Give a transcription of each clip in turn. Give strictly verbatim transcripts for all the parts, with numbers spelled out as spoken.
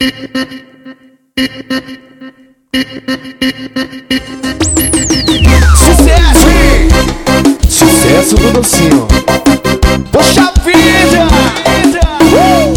Sucesso, hein? Sucesso do docinho. Poxa vida! Uh!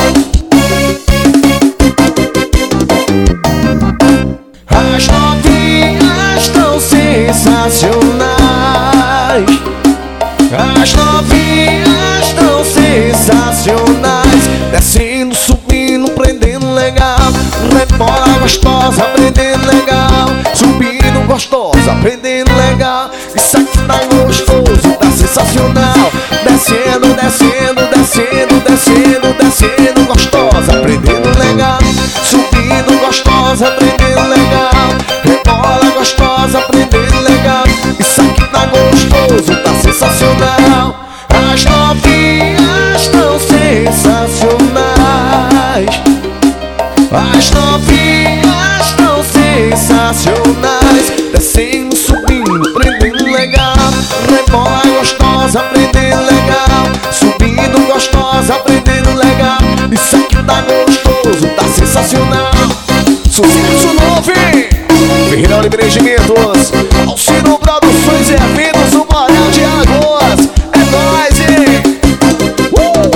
As novinhas tão sensacionais. As novinhas tão sensacionais. Descendo, subindo, prendendo legal. Rebola gostosa, prendendo legal. Subindo gostosa, prendendo legal. Isso aqui tá gostoso, tá sensacional. Descendo, descendo, descendo, descendo, descendo gostosa, prendendo legal. Subindo gostosa, prendendo legal. Rebola gostosa, prendendo legal. Isso aqui tá gostoso, tá sensacional. As novinhas tão sensacionais. As novinhas tão sensacionais. Descendo, subindo, prendendo legal. Rebola gostosa, prendendo legal. Subindo gostosa, prendendo legal. Isso aqui tá gostoso, tá sensacional. Sucesso novo, hein? Ferreirão Empreendimentos, Alcino Produções e Eventos, o Moral de Águas. É nóis, hein? Uh!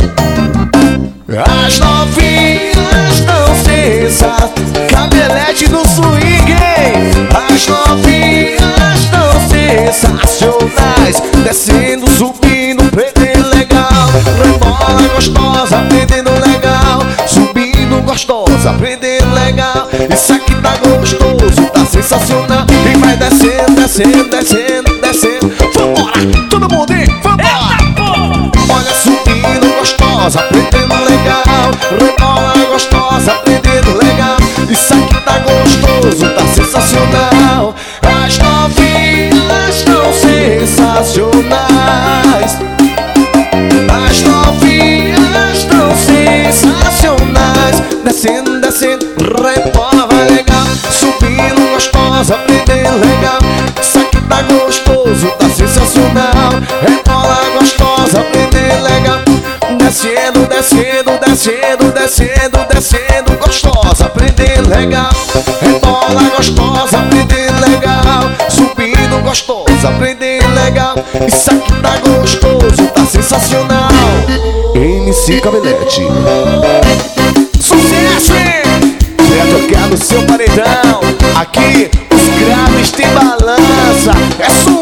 As novinhas tão sensacionais. Cabelete do swing, hein? As novinhas tão sensacionais. Descendo, subindo, prendendo legal. Rebola gostosa, prendendo legal. Subindo gostosa, prendendo legal. Isso aqui tá gostoso, tá sensacional. E vai descendo, descendo, descendo, descendo. Vambora, todo mundo, hein? Vambora! Olha, subindo gostosa, prendendo legal. Rebola gostosa, prendendo legal. Isso aqui tá gostoso, tá sensacional. As novinhas tão sensacionais. As novinhas tão sensacionais. Descendo, descendo, rebola vai legal. Subindo gostosa, prendendo legal. Isso aqui tá gostoso, tá sensacional. Rebola gostosa, prendendo legal. Descendo, descendo, descendo, descendo, descendo gostosa, prendendo legal. Rebola gostosa, prendendo legal. Subindo gostosa, prendendo legal. Isso aqui tá gostoso, tá sensacional. M C Cabelete. Sucesso, hein? Quer tocar no seu paredão. Aqui os graves tem balança. É sucesso.